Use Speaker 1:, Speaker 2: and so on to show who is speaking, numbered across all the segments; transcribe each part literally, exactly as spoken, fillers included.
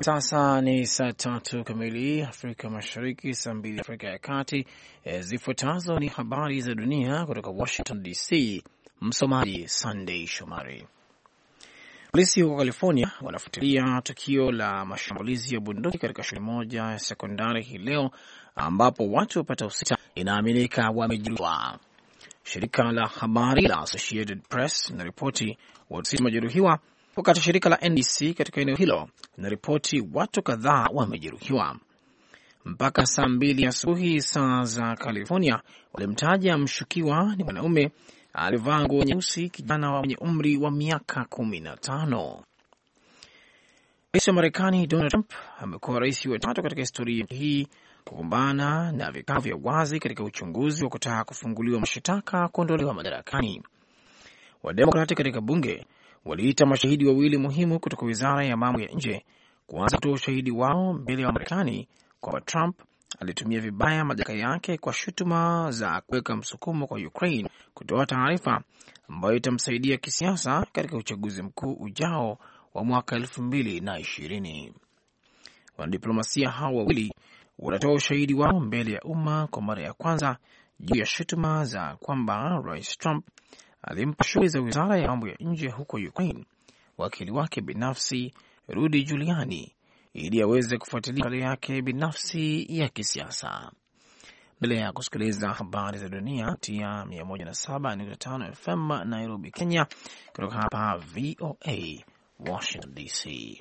Speaker 1: Sasa ni saa tatu kamili Afrika Mashariki, saa mbili Afrika ya Kati. E, zifuatazo ni habari za dunia kutoka Washington D C. Msomaji Sunday Shomari. Polisi huko California wanafuatilia tukio la mashambulizi ya bunduki katika shule moja ya sekondari hii leo, ambapo watu wapatao sita inaaminika wamejeruhiwa. Shirika la habari la Associated Press linaripoti watu sita wamejeruhiwa, wakati shirika la N B C katika eneo hilo linaripoti watu kadhaa wamejeruhiwa. Mpaka saa mbili asubuhi saa za California, walimtaja mshukiwa ni mwanaume alivaa nguo nyeusi, kijana mwenye umri wa miaka kumi na tano. Rais wa Marekani Donald Trump amekuwa rais wa tatu katika historia hii kukumbana na vikao vya wazi katika uchunguzi wa kutaka kufunguliwa mashitaka kuondolewa madarakani. Wademokrati katika bunge waliita mashahidi wawili muhimu kutoka wizara ya mambo ya nje kuanza kutoa ushahidi wao mbele ya Marekani kwamba Trump alitumia vibaya madaraka yake kwa shutuma za kuweka msukumo kwa Ukraine kutoa taarifa ambayo itamsaidia kisiasa katika uchaguzi mkuu ujao wa mwaka elfu mbili na ishirini. Wanadiplomasia hao wawili wanatoa ushahidi wao mbele ya umma kwa mara ya kwanza juu ya shutuma za kwamba Rais Trump alimpa shughuli za wizara ya mambo ya nje huko Ukraine wakili wake binafsi Rudy Giuliani ili aweze kufuatilia hali yake binafsi ya kisiasa. Mbele ya kusikiliza habari za dunia tia mia moja na saba nukta tano F M Nairobi, Kenya, kutoka hapa V O A Washington D C.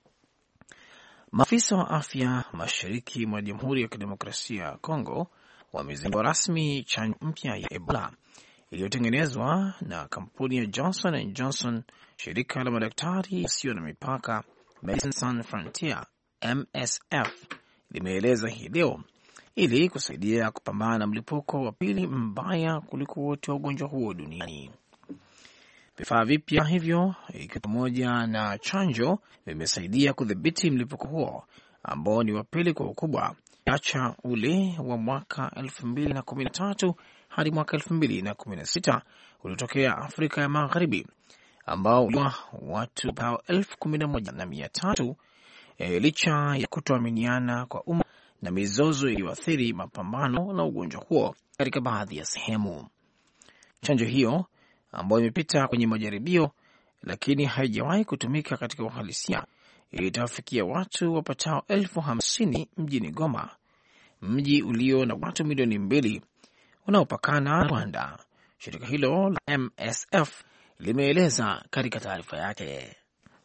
Speaker 1: Maafisa wa afya mashariki mwa Jamhuri ya Kidemokrasia ya Kongo wamezindua rasmi chanjo mpya ya Ebola iliyotengenezwa na kampuni ya Johnson and Johnson. Shirika la madaktari yasiyo na mipaka Medecins Sans Frontieres M S F limeeleza hii leo ili kusaidia kupambana na mlipuko wa pili mbaya kuliko wote wa ugonjwa huo duniani. Vifaa vipya hivyo ikiwa pamoja na chanjo vimesaidia kudhibiti mlipuko huo ambao ni wa pili kwa ukubwa acha ule wa mwaka elfu mbili na kumi na tatu hadi mwaka elfu mbili na kumi na sita uliotokea Afrika ya Magharibi ambao wa watu pao elfu kumi na moja na mia tatu e, licha ya kutoaminiana kwa umma na mizozo iliyoathiri mapambano na ugonjwa huo katika baadhi ya sehemu. Chanjo hiyo ambayo imepita kwenye majaribio lakini haijawahi kutumika katika uhalisia itawafikia watu wapatao elfu hamsini mjini Goma, mji ulio na watu milioni mbili unaopakana na Rwanda. Shirika hilo la M S F limeeleza katika taarifa yake.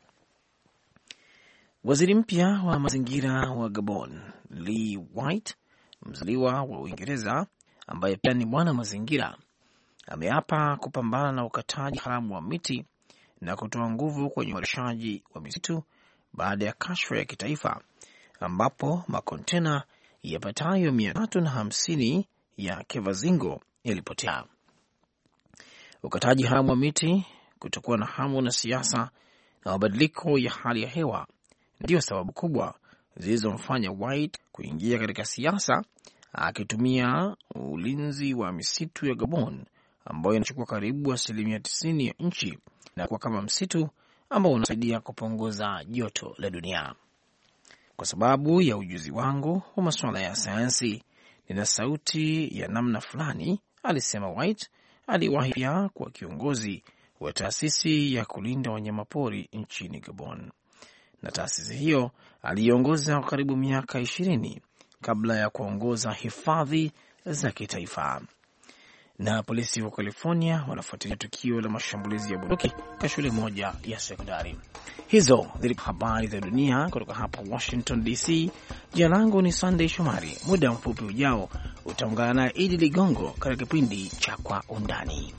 Speaker 1: Waziri mpya wa mazingira wa Gabon, Lee White, mzaliwa wa Uingereza ambaye pia ni mwana mazingira, ameapa kupambana na ukataji haramu wa miti na kutoa nguvu kwenye uharishaji wa misitu baada ya kashfa ya kitaifa ambapo makontena yapatayo mia tatu na hamsini ya Kevazingo yalipotea. Ukataji haramu wa miti, kutokuwa na hamu na siasa na mabadiliko ya hali ya hewa ndiyo sababu kubwa zilizomfanya White kuingia katika siasa, akitumia ulinzi wa misitu ya Gabon ambayo inachukua karibu asilimia tisini ya nchi na kuwa kama msitu ambao unasaidia kupunguza joto la dunia. Kwa sababu ya ujuzi wangu wa masuala ya sayansi, nina sauti ya namna fulani, alisema White. Aliwahi pia kuwa kiongozi wa taasisi ya kulinda wanyamapori nchini Gabon, na taasisi hiyo aliongoza kwa karibu miaka ishirini kabla ya kuongoza hifadhi za kitaifa. Na polisi wa California wanafuatilia tukio la mashambulizi ya bunduki katika shule moja ya sekondari. Hizo zilikuwa habari za dunia kutoka hapa Washington D C. Jina langu ni Sunday Shomari. Muda mfupi ujao utaungana na Idi Ligongo katika kipindi cha Kwa Undani.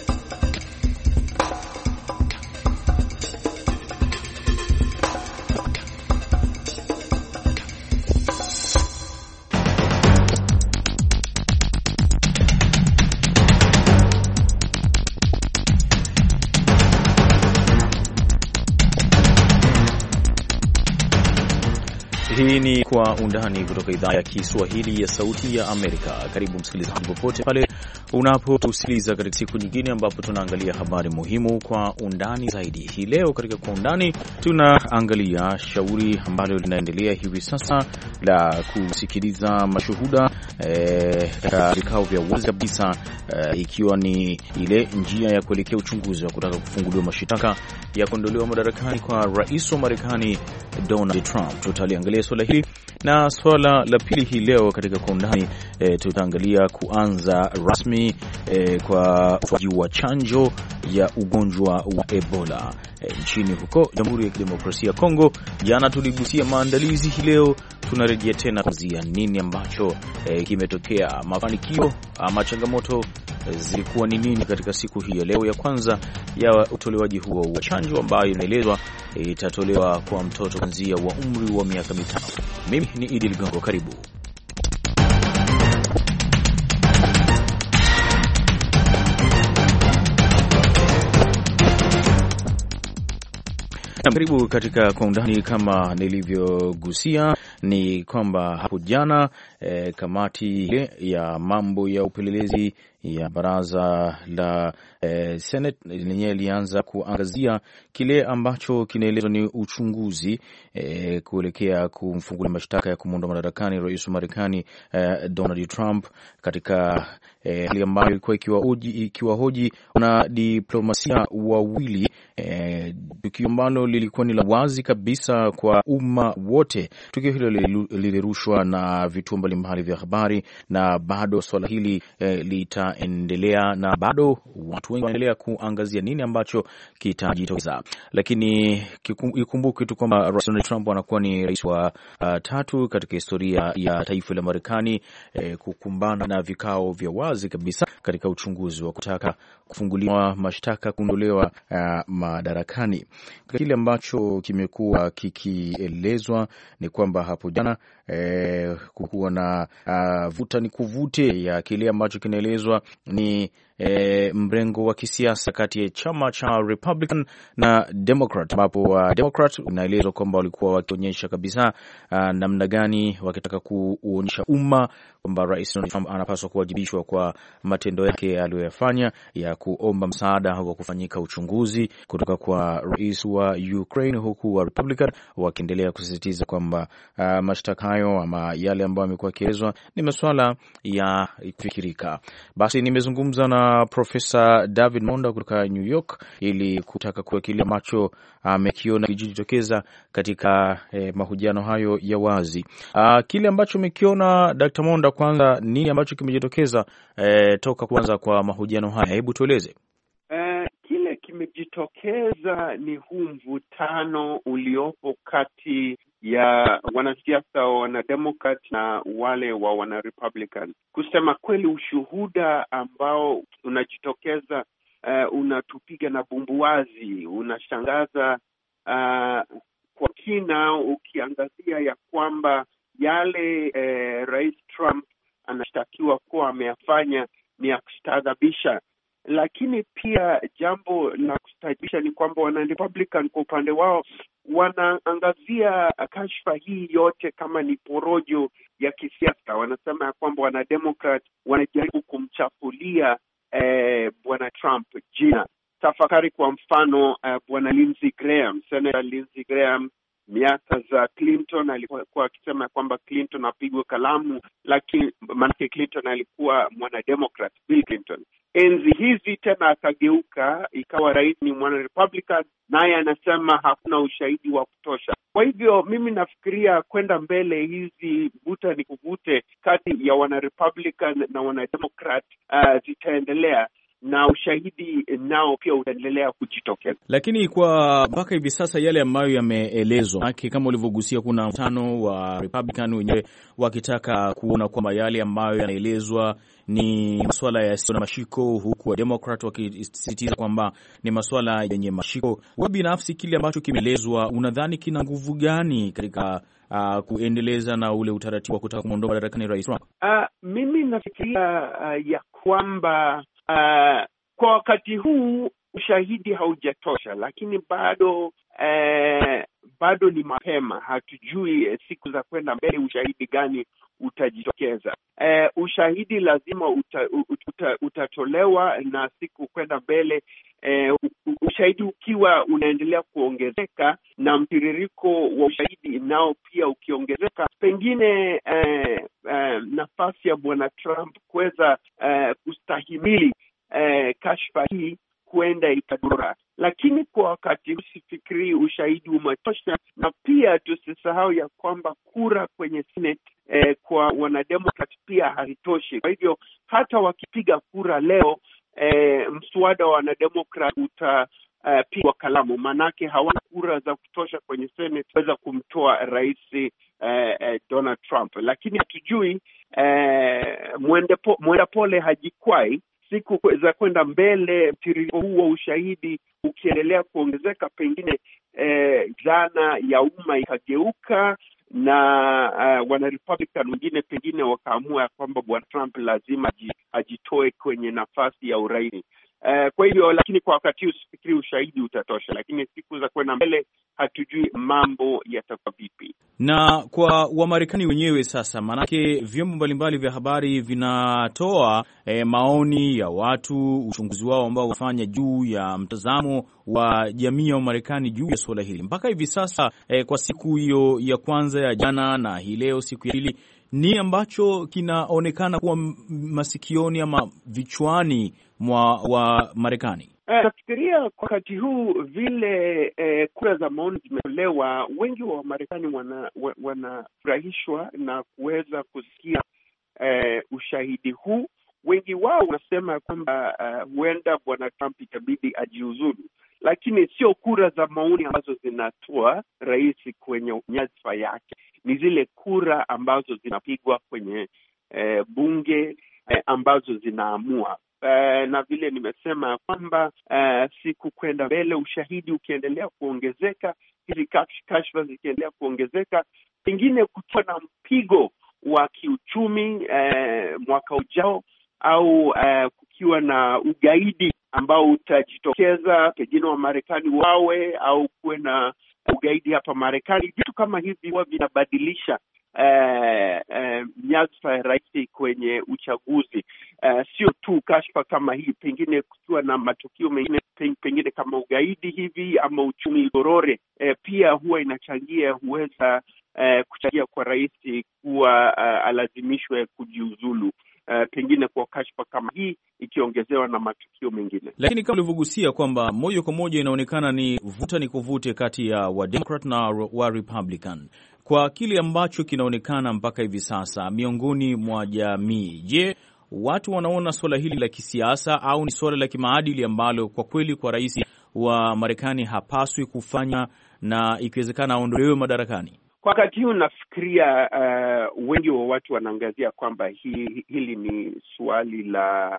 Speaker 2: Hii ni Kwa Undani kutoka idhaa ya Kiswahili ya Sauti ya Amerika. Karibu msikilizaji popote pale unapotusikiliza katika siku nyingine ambapo tunaangalia habari muhimu kwa undani zaidi. Hii leo katika kwa undani tunaangalia shauri ambalo linaendelea hivi sasa la kusikiliza mashuhuda katika e, vikao vya wazi kabisa e, ikiwa ni ile njia ya kuelekea uchunguzi wa kutaka kufunguliwa mashitaka ya kuondolewa madarakani kwa rais wa Marekani Donald Trump. Tutaliangalia swala hili, na swala la pili hii leo katika kwa undani e, tutaangalia kuanza rasmi e, kwa utoaji wa chanjo ya ugonjwa wa Ebola e, nchini huko Jamhuri ya Kidemokrasia ya Kongo. Jana tuligusia maandalizi, hii leo tunarejea tena kuzia nini ambacho e, kimetokea, mafanikio ama changamoto zilikuwa ni nini katika siku hii ya leo ya kwanza ya utolewaji huo wa chanjo ambayo inaelezwa itatolewa kwa mtoto kuanzia wa umri wa miaka mitano. Mimi ni Idi Ligongo, karibu. Na karibu katika kwa undani. Kama nilivyogusia ni kwamba hapo jana e, kamati ya mambo ya upelelezi ya baraza la e, Senate lenyewe ilianza kuangazia kile ambacho kinaelezwa ni uchunguzi e, kuelekea kumfungulia mashtaka ya kumuondoa madarakani rais wa Marekani e, Donald Trump katika e, hali ambayo ilikuwa ikiwahoji ikiwahoji na diplomasia wawili e, tukio ambalo lilikuwa ni la wazi kabisa kwa umma wote. Tukio hilo lilirushwa na vituo mbalimbali vya habari, na bado swala hili e, litaendelea na bado watu wengi wanaendelea kuangazia nini ambacho kitajitokeza. Lakini ikumbuke tu kwamba Rais Donald Trump anakuwa ni rais wa uh, tatu katika historia ya taifa la Marekani e, kukumbana na vikao vya wazi kabisa katika uchunguzi wa kutaka kufunguliwa mashtaka kuondolewa uh, madarakani. Kile ambacho kimekuwa kikielezwa ni kwamba hapo jana eh, kukuwa na uh, vuta ni kuvute ya kile ambacho kinaelezwa ni E, mrengo wa kisiasa kati ya chama cha Republican na Democrat, ambapo uh, Democrat inaelezwa kwamba walikuwa wakionyesha kabisa uh, namna gani wakitaka kuonyesha umma kwamba Rais Donald Trump anapaswa kuwajibishwa kwa matendo yake aliyoyafanya ya kuomba msaada wa kufanyika uchunguzi kutoka kwa rais wa Ukraine, huku wa Republican wakiendelea kusisitiza kwamba uh, mashtaka hayo ama yale ambayo yamekuwa yakielezwa ni masuala ya kufikirika. Basi nimezungumza na Profesa David Monda kutoka New York ili kutaka kuwa kile ambacho amekiona kijitokeza katika eh, mahojiano hayo ya wazi. Uh, kile ambacho amekiona Daktari Monda, kwanza nini ambacho kimejitokeza eh, toka kuanza kwa mahojiano haya? Hebu tueleze.
Speaker 3: Uh, kile kimejitokeza ni huu mvutano uliopo kati ya wanasiasa wa wanademokrat na wale wa wanarepublican. Kusema kweli, ushuhuda ambao unajitokeza uh, unatupiga na bumbuwazi, unashangaza uh, kwa kina, ukiangazia ya kwamba yale uh, Rais Trump anashtakiwa kuwa ameyafanya ni ya kustaadhabisha. Lakini pia jambo la kustaajabisha ni kwamba wana Republican kwa upande wao wanaangazia kashfa hii yote kama ni porojo ya kisiasa. Wanasema ya kwamba wana Democrat wanajaribu kumchafulia eh, bwana Trump jina. Tafakari kwa mfano eh, bwana Lindsey Graham, Senator Lindsey Graham, miaka za Clinton alikuwa akisema kwamba Clinton apigwe kalamu, lakini maana Clinton alikuwa mwana Democrat, Bill Clinton. Enzi hizi tena akageuka ikawa rais ni mwana Republican, naye anasema hakuna ushahidi wa kutosha. Kwa hivyo mimi nafikiria kwenda mbele hizi vuta ni kuvute kati ya wana Republican na wana Democrat uh, zitaendelea na ushahidi nao pia utaendelea kujitokeza.
Speaker 2: Lakini kwa mpaka hivi sasa yale ambayo yameelezwa, kama ulivyogusia, kuna mtano wa Republican wenyewe wakitaka kuona kwamba yale ambayo yanaelezwa ni masuala yasiyo na mashiko, huku wa Democrat wakisisitiza kwamba ni masuala yenye mashiko. Wewe binafsi, kile ambacho kimeelezwa unadhani kina nguvu gani katika uh, kuendeleza na ule utaratibu wa kutaka kumwondoa madarakani Rais Trump?
Speaker 3: Uh, mimi nafikiria uh, ya kwamba Uh, kwa wakati huu ushahidi haujatosha, lakini bado uh, bado ni mapema, hatujui eh, siku za kwenda mbele ushahidi gani utajitokeza. Eh, ushahidi lazima uta, uta, utatolewa na siku kwenda mbele eh, ushahidi ukiwa unaendelea kuongezeka na mtiririko wa ushahidi nao pia ukiongezeka, pengine eh, eh, nafasi ya bwana Trump kuweza eh, kustahimili eh, kashfa hii huenda ikadora. Lakini kwa wakati usifikiri ushahidi umetosha, na pia tusisahau ya kwamba kura kwenye Senate eh, kwa wanademokrat pia hazitoshi. Kwa hivyo hata wakipiga kura leo eh, mswada wa wanademokrat utapigwa uh, kalamu, manake hawana kura za kutosha kwenye Senate kuweza kumtoa rais eh, eh, Donald Trump. Lakini hatujui eh, mwende po, mwenda pole hajikwai. Siku za kwenda mbele, mtiririko huu wa ushahidi ukiendelea kuongezeka, pengine eh, jana ya umma ikageuka na uh, wana Republican wengine pengine wakaamua kwamba bwana Trump lazima ajitoe kwenye nafasi ya urais. Uh, kwa hivyo, lakini kwa wakati usifikiri ushahidi utatosha, lakini siku za kwenda mbele hatujui mambo yatakuwa vipi.
Speaker 2: Na kwa Wamarekani wenyewe sasa, manake vyombo mbalimbali vya habari vinatoa eh, maoni ya watu, uchunguzi wao ambao wafanya juu ya mtazamo wa jamii ya Wamarekani juu ya suala hili mpaka hivi sasa. Eh, kwa siku hiyo ya kwanza ya jana na hii leo siku ya pili, ni ambacho kinaonekana kuwa masikioni ama vichwani mwa wa Marekani?
Speaker 3: Nafikiria uh, kwa wakati huu vile uh, kura za maoni zimetolewa, wengi wa Marekani wanafurahishwa wana na kuweza kusikia uh, ushahidi huu. Wengi wao wanasema kwamba uh, huenda bwana Trump itabidi ajiuzulu, lakini sio kura za maoni ambazo zinatoa rais kwenye nyadhifa yake, ni zile kura ambazo zinapigwa kwenye uh, bunge uh, ambazo zinaamua. Uh, na vile nimesema kwamba uh, siku kwenda mbele, ushahidi ukiendelea kuongezeka, hizi kashfa zikiendelea kuongezeka, pengine kutoa na mpigo wa kiuchumi uh, mwaka ujao, au uh, kukiwa na ugaidi ambao utajitokeza, pengine wa Marekani wawe au kuwe na ugaidi hapa Marekani. Vitu kama hivi huwa vinabadilisha Uh, uh, nyadhifa ya rais kwenye uchaguzi. Uh, sio tu kashfa kama hii, pengine kukiwa na matukio mengine pengine kama ugaidi hivi ama uchumi gorore, uh, pia huwa inachangia, huweza uh, kuchangia kwa rais kuwa uh, alazimishwe kujiuzulu, uh, pengine kwa kashfa kama hii ikiongezewa na matukio mengine.
Speaker 2: Lakini kama ulivyogusia kwamba moja kwa moja inaonekana ni vuta ni kuvute kati ya wa Democrat na wa Republican kwa kile ambacho kinaonekana mpaka hivi sasa miongoni mwa jamii. Je, watu wanaona suala hili la kisiasa au ni suala la kimaadili ambalo kwa kweli kwa rais wa Marekani hapaswi kufanya na ikiwezekana aondolewe madarakani?
Speaker 3: Kwa wakati huu nafikiria uh, wengi wa watu wanaangazia kwamba hi, hili ni swali la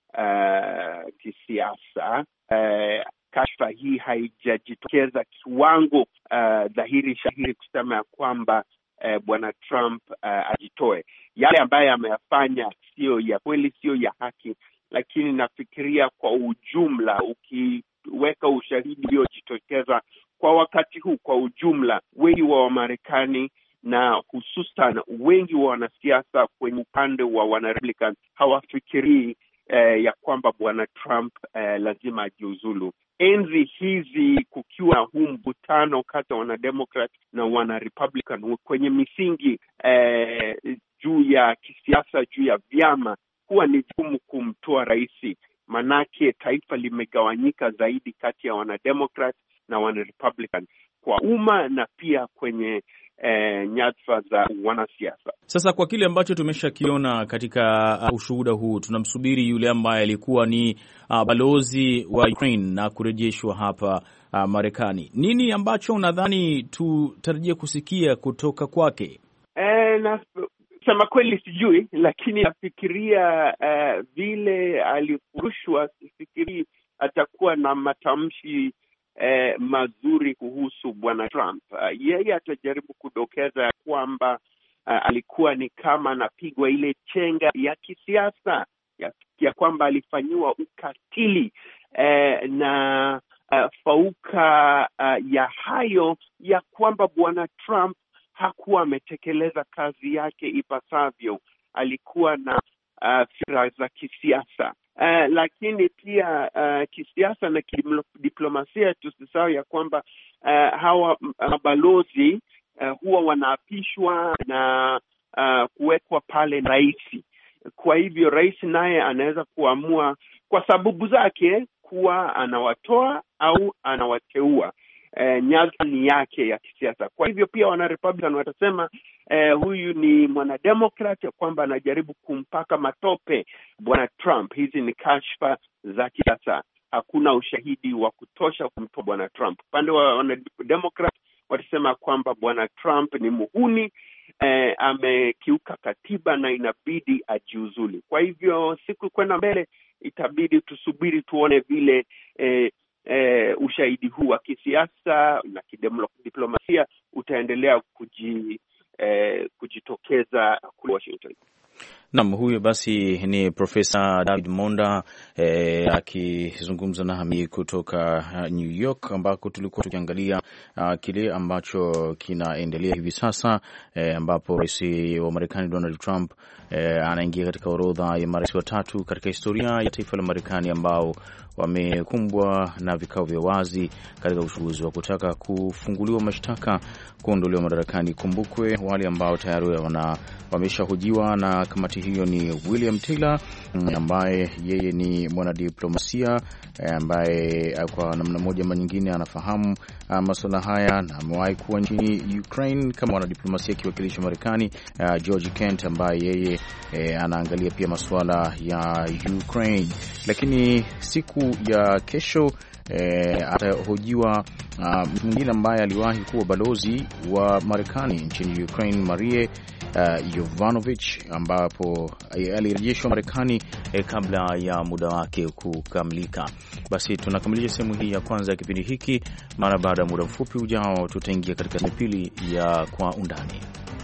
Speaker 3: uh, kisiasa. Uh, kashfa hii haijajitokeza kiwango uh, dhahiri shahiri kusema ya kwamba uh, bwana Trump uh, ajitoe. Yale ambayo ameyafanya sio ya kweli, sio ya haki, lakini nafikiria kwa ujumla, ukiweka ushahidi uliojitokeza kwa wakati huu kwa ujumla, wengi wa Wamarekani na hususan wengi wa wanasiasa kwenye upande wa wana-Republican hawafikirii eh, ya kwamba bwana Trump eh, lazima ajiuzulu. Enzi hizi kukiwa na huu mvutano kati ya wana-Democrat na wana-Republican kwenye misingi eh, juu ya kisiasa, juu ya vyama, huwa ni jukumu kumtoa rais, manake taifa limegawanyika zaidi kati ya wana-Democrat na wana-Republican kwa umma na pia kwenye eh, nyadhifa za wanasiasa.
Speaker 2: Sasa kwa kile ambacho tumeshakiona katika uh, ushuhuda huu, tunamsubiri yule ambaye alikuwa ni uh, balozi wa Ukraine na kurejeshwa hapa uh, Marekani. Nini ambacho unadhani tutarajie kusikia kutoka kwake?
Speaker 3: Eh, na sema kweli sijui, lakini nafikiria uh, vile alifurushwa, sifikiri atakuwa na matamshi Eh, mazuri kuhusu bwana Trump. Uh, yeye atajaribu kudokeza ya kwamba uh, alikuwa ni kama anapigwa ile chenga ya kisiasa ya, ya kwamba alifanyiwa ukatili eh, na uh, fauka uh, uh, ya hayo ya kwamba bwana Trump hakuwa ametekeleza kazi yake ipasavyo. Alikuwa na uh, fikra za kisiasa. Uh, lakini pia uh, kisiasa na kidiplomasia tusisahau ya kwamba uh, hawa mabalozi uh, huwa wanaapishwa na uh, kuwekwa pale rais. Kwa hivyo rais naye anaweza kuamua kwa sababu zake kuwa anawatoa au anawateua. Uh, nyadhifa ni yake ya kisiasa. Kwa hivyo pia wana Republican watasema uh, huyu ni mwanademokrat ya kwamba anajaribu kumpaka matope bwana Trump. Hizi ni kashfa za kisiasa. Hakuna ushahidi wa kutosha kumtoa bwana Trump. Upande wa wana Democrat watasema kwamba bwana Trump ni muhuni, uh, amekiuka katiba na inabidi ajiuzulu. Kwa hivyo siku kwenda mbele itabidi tusubiri tuone vile uh, Eh, ushahidi huu wa kisiasa na kidiplomasia utaendelea kuji, eh, kujitokeza kule Washington.
Speaker 2: Naam, huyo basi ni Profesa David Monda eh, akizungumza nami kutoka New York, ambako tulikuwa tukiangalia uh, kile ambacho kinaendelea hivi sasa eh, ambapo rais wa Marekani Donald Trump eh, anaingia katika orodha ya marais watatu katika historia ya taifa la Marekani ambao wamekumbwa na vikao vya wazi katika uchunguzi wa kutaka kufunguliwa mashtaka kuondolewa madarakani. Kumbukwe wale ambao tayari wana wameshahojiwa na kamati hiyo ni William Taylor ambaye yeye ni mwanadiplomasia ambaye kwa namna moja ama nyingine anafahamu masuala haya na amewahi kuwa nchini Ukraine kama mwanadiplomasia akiwakilisha Marekani. Uh, George Kent ambaye yeye eh, anaangalia pia masuala ya Ukraine. Lakini siku ya kesho eh, atahojiwa mtu uh, mwingine ambaye aliwahi kuwa balozi wa Marekani nchini Ukraine, Marie Uh, Yovanovich, ambapo alirejeshwa Marekani eh, kabla ya muda wake kukamilika. Basi tunakamilisha sehemu hii ya kwanza ya kipindi hiki. Mara baada ya muda mfupi ujao tutaingia katika sehemu pili ya Kwa Undani.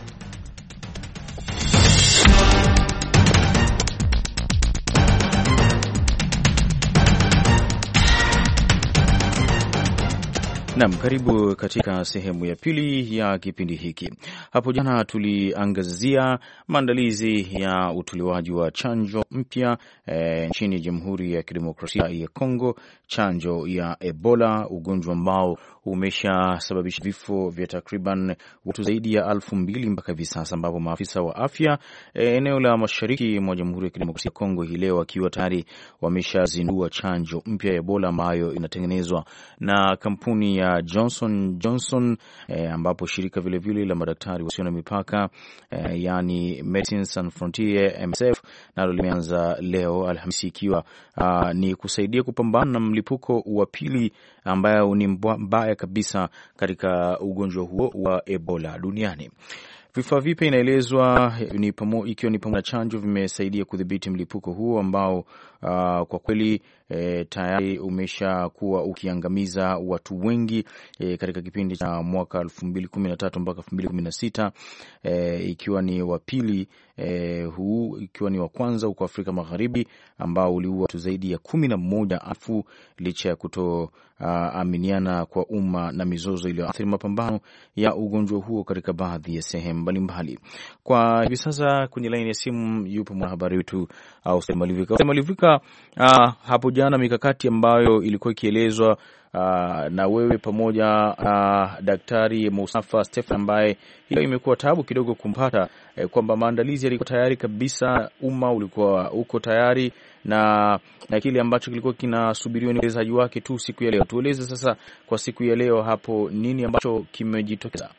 Speaker 2: Naam, karibu katika sehemu ya pili ya kipindi hiki. Hapo jana tuliangazia maandalizi ya utolewaji wa chanjo mpya e, nchini Jamhuri ya Kidemokrasia ya Kongo, chanjo ya Ebola, ugonjwa ambao umeshasababisha vifo vya takriban watu zaidi ya elfu mbili mpaka hivi sasa, ambapo maafisa wa afya e, eneo la mashariki mwa Jamhuri ya Kidemokrasia ya Kongo hii leo wakiwa tayari wameshazindua chanjo mpya ya Ebola ambayo inatengenezwa na kampuni ya Johnson Johnson eh, ambapo shirika vile vile la madaktari wasio na mipaka eh, yani Medecins Sans Frontieres M S F nalo limeanza leo Alhamisi, ikiwa uh, ni kusaidia kupambana na mlipuko wa pili ambayo ni mbaya kabisa katika ugonjwa huo wa Ebola duniani. Vifaa vipya inaelezwa ni pamo, ikiwa ni pamoja na chanjo vimesaidia kudhibiti mlipuko huo ambao uh, kwa kweli e, tayari umesha kuwa ukiangamiza watu wengi e, katika kipindi cha mwaka elfu mbili kumi na tatu mpaka elfu mbili kumi na sita e, ikiwa ni wa pili e, huu ikiwa ni wa kwanza huko Afrika Magharibi ambao uliua watu zaidi ya kumi na moja elfu licha ya kuto Uh, aminiana kwa umma na mizozo iliyoathiri mapambano ya ugonjwa huo katika baadhi ya sehemu mbalimbali. Kwa hivi sasa kwenye laini ya simu yupo mwanahabari wetu au Sema Livika. Sema Livika, uh, hapo jana mikakati ambayo ilikuwa ikielezwa Uh, na wewe pamoja uh, Daktari Mustafa Stefan ambaye hiyo imekuwa tabu kidogo kumpata eh, kwamba maandalizi yalikuwa tayari kabisa, umma ulikuwa uko tayari na na kile ambacho kilikuwa kinasubiriwa ni uwezaji wake tu siku ya leo. Tueleze sasa kwa siku ya leo hapo nini ambacho kimejitokeza?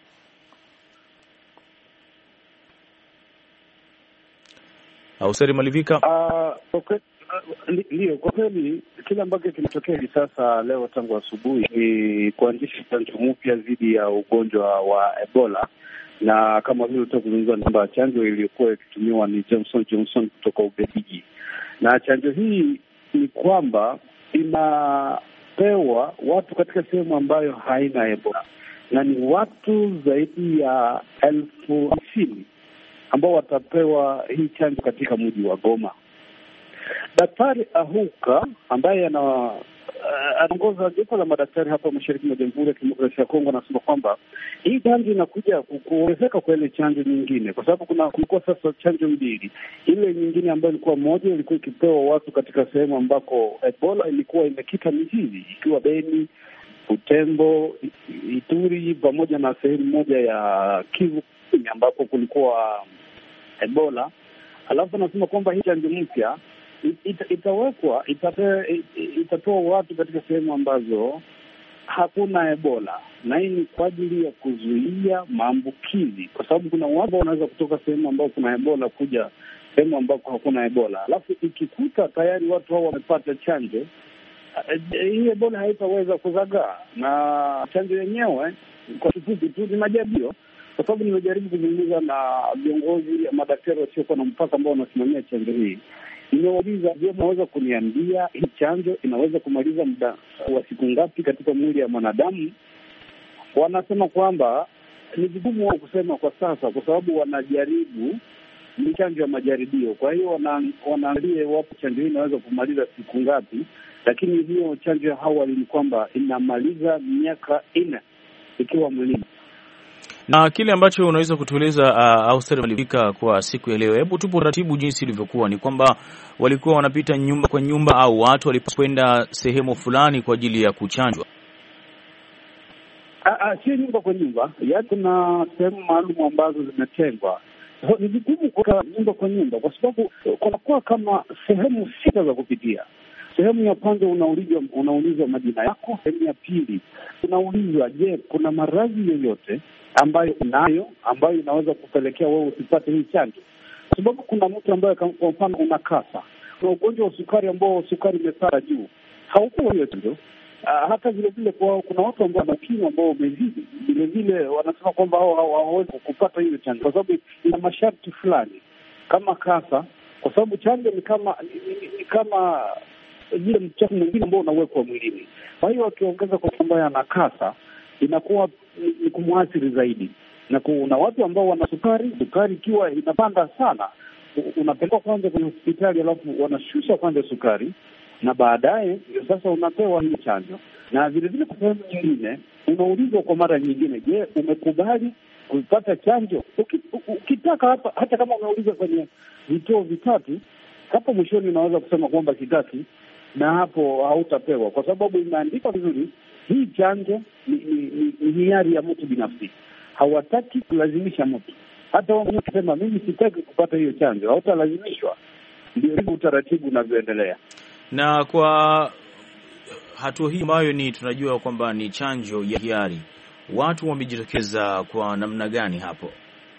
Speaker 2: Au Seri Malivika?
Speaker 4: Uh, okay. Ndio, kwa kweli kile ambacho kimetokea hivi sasa leo tangu asubuhi ni kuanzisha chanjo mpya dhidi ya ugonjwa wa Ebola, na kama vile tutazungumza kwamba chanjo iliyokuwa ikitumiwa ni Johnson Johnson kutoka Ubelgiji, na chanjo hii ni kwamba inapewa watu katika sehemu ambayo haina Ebola, na ni watu zaidi ya elfu hamsini ambao watapewa hii chanjo katika mji wa Goma. Daktari Ahuka ambaye ana anaongoza jopo la madaktari hapa mashariki mwa Jamhuri ya Kidemokrasia ya Kongo, anasema kwamba hii chanjo inakuja kuongezeka kwa ile chanjo nyingine, kwa sababu kuna kulikuwa sasa chanjo mbili. Ile nyingine ambayo ilikuwa moja ilikuwa ikipewa watu katika sehemu ambako Ebola ilikuwa imekita mizizi, ikiwa Beni, Butembo, Ituri pamoja na sehemu moja ya Kivu ambapo kulikuwa Ebola. Alafu anasema kwamba hii chanjo mpya ita, itawekwa itapewa itatoa watu katika sehemu ambazo hakuna Ebola, na hii ni kwa ajili ya kuzuia maambukizi, kwa sababu kuna watu wanaweza kutoka sehemu ambao kuna Ebola kuja sehemu ambako hakuna Ebola. Alafu ikikuta tayari watu hao wamepata chanjo, hii Ebola haitaweza kuzagaa. Na chanjo yenyewe kwa kifupi tu ni majaribio, kwa sababu nimejaribu kuzungumza na viongozi madaktari wasiokuwa na mpaka ambao wanasimamia chanjo hii. Nimewauliza, je, mnaweza kuniambia hii chanjo inaweza kumaliza muda wa siku ngapi katika mwili ya mwanadamu? Wanasema kwamba ni vigumu wao kusema kwa sasa, kwa sababu wanajaribu, ni chanjo ya majaribio. Kwa hiyo wana, wanaangalia wapo chanjo hii inaweza kumaliza siku ngapi, lakini hiyo chanjo ya awali ni kwamba inamaliza miaka nne ikiwa mwilini.
Speaker 2: Na kile ambacho unaweza kutueleza uh, Auster walifika kwa siku ya leo, hebu tupo ratibu jinsi ilivyokuwa. Ni kwamba walikuwa wanapita nyumba kwa nyumba au watu walipokwenda sehemu fulani kwa ajili ya kuchanjwa?
Speaker 4: Sio nyumba kwa nyumba, yaani kuna sehemu maalum ambazo zimetengwa. Ni vigumu kutoka nyumba kwa nyumba kwa sababu kunakuwa kama sehemu sita za kupitia. Sehemu ya kwanza unaulizwa unaulizwa majina yako. Sehemu ya pili unaulizwa, je, kuna maradhi yoyote ambayo unayo ambayo inaweza kupelekea wewe usipate hii chanjo? Kwa sababu kuna mtu ambaye kwa mfano una kasa, kuna ugonjwa wa sukari ambao sukari imepanda juu, haukuwa hiyo chanjo. Uh, hata vile vile kwa kuna watu ambao wana kilo ambao wamezidi, vile vile wanasema kwamba hao hawawezi kupata hiyo chanjo kwa sababu ina masharti fulani kama kasa, kwa sababu chanjo ni kama ni, ni, ni kama vile mchafu mwingine ambao unawekwa mwilini. Kwa hiyo wakiongeza kwa kwamba ana kasa, inakuwa ni, ni kumwathiri zaidi. Na kuna watu ambao wana sukari, sukari ikiwa inapanda sana, unapelekwa kwanza kwenye hospitali, alafu wanashusha kwanza sukari, na baadaye ndio sasa unapewa hii chanjo. Na vile vile kwa sehemu nyingine unaulizwa kwa mara nyingine, je, umekubali kupata chanjo? Ukitaka hapa, hata kama umeuliza kwenye vituo vitatu, hapo mwishoni unaweza kusema kwamba kitatu, na hapo hautapewa kwa sababu imeandikwa vizuri, hii chanjo ni, ni, ni hiari ya mtu binafsi. Hawataki kulazimisha mtu. Hata wao wanasema mimi sitaki kupata hiyo chanjo, hautalazimishwa. Ndio hivyo utaratibu unavyoendelea.
Speaker 2: Na kwa hatua hii ambayo ni tunajua kwamba ni chanjo ya hiari, watu wamejitokeza kwa namna gani hapo?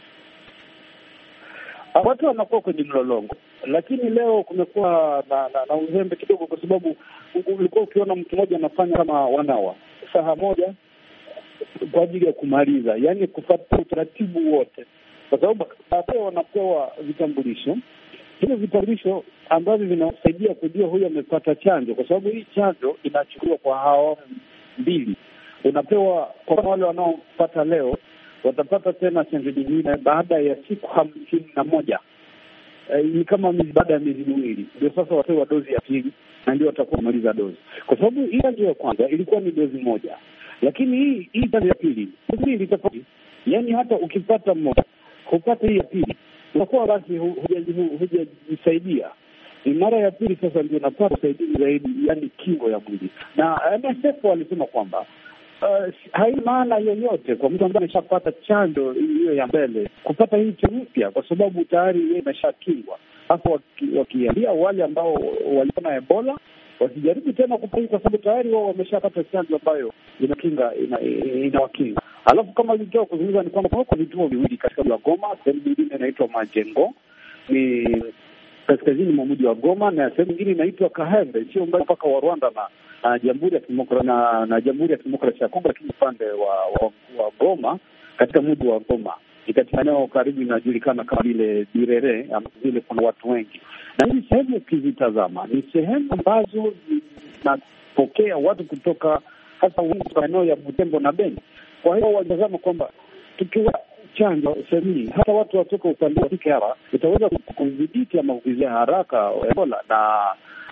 Speaker 4: Watu wanakuwa kwenye mlolongo, lakini leo kumekuwa na, na, na uzembe kidogo, kwa sababu ulikuwa ukiona mtu mmoja anafanya kama wanawa saa moja kwa ajili ya kumaliza, yaani kufuata utaratibu wote, kwa sababu baadaye wanapewa vitambulisho. Hivyo vitambulisho ambavyo vinasaidia kujua huyu amepata chanjo, kwa sababu hii chanjo inachukuliwa kwa awamu mbili. Unapewa kwa wale wanaopata leo, watapata tena chanjo nyingine baada ya siku hamsini na moja. E, ni kama baada ya miezi miwili ndio sasa wapewa dozi ya pili, na ndio watakuwa wamaliza dozi, kwa sababu hii chanjo ya kwanza ilikuwa ni dozi moja, lakini hii hii chanjo ya pili ni tofauti. Yaani hata ukipata moja kupata hii ya pili unakuwa basi hujajisaidia. Ni mara ya pili sasa ndio unapata usaidizi zaidi, yani kingo ya mwili. Na M S F walisema kwamba uh, haina maana yoyote kwa mtu ambaye ameshapata chanjo hiyo ya mbele kupata hii mpya, kwa sababu tayari yeye ameshakingwa. Hapo wakiambia wale ambao walikuwa na Ebola wasijaribu tena kupata, kwa sababu tayari wao wameshapata chanjo ambayo inakinga inawakinga ina alafu kama nilitoa kuzungumza ni kwamba kwa vituo viwili katika mji wa Goma, sehemu nyingine inaitwa Majengo ni kaskazini mwa mji wa Goma, na sehemu nyingine inaitwa Kahembe, sio mbali mpaka wa Rwanda na na Jamhuri ya Kidemokrasia na, na Jamhuri ya Kidemokrasia ya Kongo, lakini upande wa, wa wa Goma, katika mji wa Goma ni katika eneo karibu inajulikana kama vile Birere, ambapo vile kuna watu wengi. Na hizi sehemu ukizitazama ni sehemu ambazo zinapokea watu kutoka hasa kutoka eneo ya Butembo na Beni. Kwa hiyo walitazama kwamba tukiwa chanjo sehemu hata watu watoka upande wa kike hapa itaweza kudhibiti maambukizi haraka Ebola, na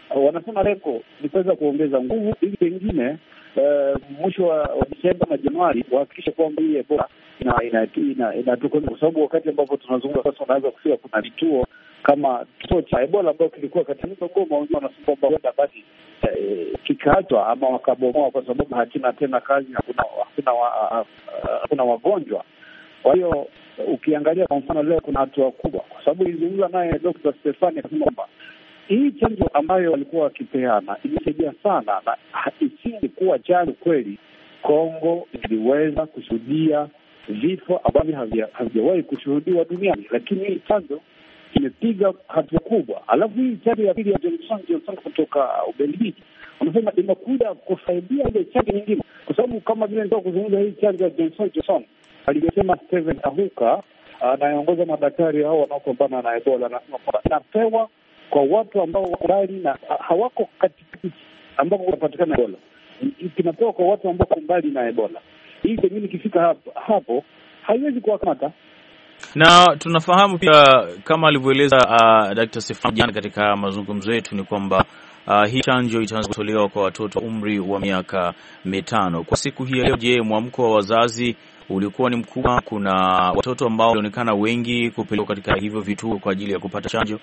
Speaker 4: wanasema lengo ni kuweza kuongeza nguvu ili pengine uh, mwisho wa Desemba na Januari wahakikishe kwamba hii Ebola ina ina inatoka, kwa sababu wakati ambapo tunazungumza sasa unaweza kufika kuna vituo kama kituo cha Ebola ambao kilikuwa katika Goma, wengine wanasema kwamba huenda basi eh, kikaatwa ama wakabomoa kwa sababu hakina tena kazi, hakuna hakuna wa, hakuna wagonjwa. Kwa hiyo ukiangalia kwa mfano leo kuna hatua kubwa, kwa sababu nilizungumza naye Doctor Stefani akasema kwamba hii chanjo ambayo walikuwa wakipeana imesaidia sana, na isingekuwa chanjo kweli Kongo iliweza kushuhudia vifo ambavyo havijawahi kushuhudiwa duniani, lakini hii chanjo imepiga hatua kubwa. Alafu hii chanjo ya pili ya Johnson Johnson kutoka Ubelgiji wanasema imekuja kusaidia ile chanjo nyingine, kwa sababu kama vile ndio kuzungumza hii chanjo ya Johnson Johnson aliyosema Steven Ahuka anayeongoza madaktari hao wanaopambana na Ebola, anasema kwamba inapewa kwa watu ambao mbali na hawako katika ambao wanapatikana Ebola, kinapewa kwa watu ambao mbali na Ebola. Hii jamii ikifika hapo, hapo haiwezi kuwakamata.
Speaker 2: Na tunafahamu pia kama alivyoeleza uh, Daktari Stefan jana katika mazungumzo yetu ni kwamba uh, hii chanjo itaanza kutolewa kwa watoto umri wa miaka mitano. Kwa siku hii leo, je, mwamko wa wazazi ulikuwa ni mkubwa? Kuna watoto ambao walionekana wengi kupelekwa katika hivyo vituo kwa ajili ya kupata chanjo?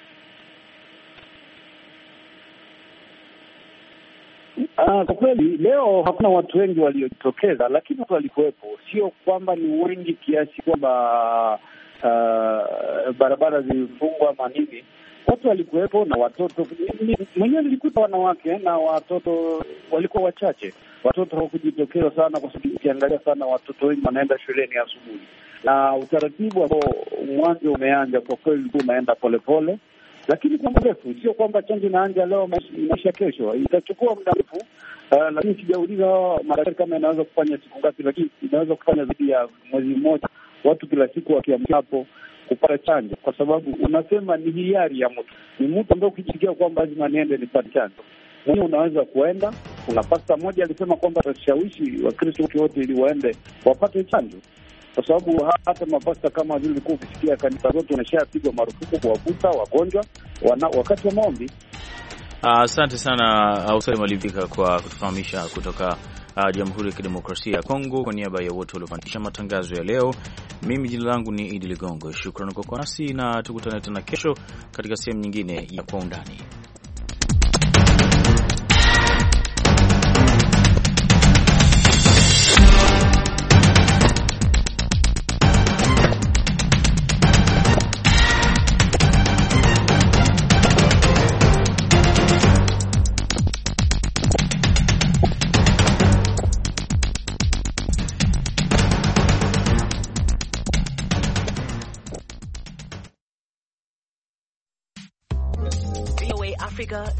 Speaker 4: Uh, kwa kweli leo hakuna watu wengi waliojitokeza, lakini watu walikuwepo. Sio kwamba ni wengi kiasi kwamba uh, barabara zilifungwa ama nini. Watu walikuwepo na watoto. Mwenyewe nilikuta wanawake na watoto walikuwa wachache. Watoto hawakujitokeza sana kwa sababu ukiangalia sana watoto wengi wanaenda shuleni asubuhi, na utaratibu ambao mwanzo umeanza kwa kweli ulikuwa unaenda polepole, lakini kwa mrefu. Sio kwamba chanjo inaanza leo inaisha kesho, itachukua muda mrefu. Uh, lakini sijauliza madaktari kama inaweza kufanya siku ngapi, lakini inaweza kufanya zaidi ya mwezi mmoja, watu kila siku wakiamka hapo kupata chanjo, kwa sababu unasema ni hiari ya mtu. Ni mtu ambaye ukijisikia kwamba lazima niende nipate chanjo, mwenye unaweza kuenda. Kuna pasta moja alisema kwamba atashawishi Wakristo wote ili waende wapate chanjo, kwa sababu hata mapasta kama vile ulikuwa ukisikia kanisa zote wanashapigwa marufuku kuwavuta wagonjwa wana, wakati wa maombi.
Speaker 2: Asante uh, sana Ausali Malivika kwa kutufahamisha kutoka uh, Jamhuri ya Kidemokrasia ya Kongo. Kwa niaba ya wote waliofanikisha matangazo ya leo, mimi jina langu ni Idi Ligongo. Shukrani kwa kuwa nasi na tukutane tena kesho katika sehemu nyingine ya Kwa Undani.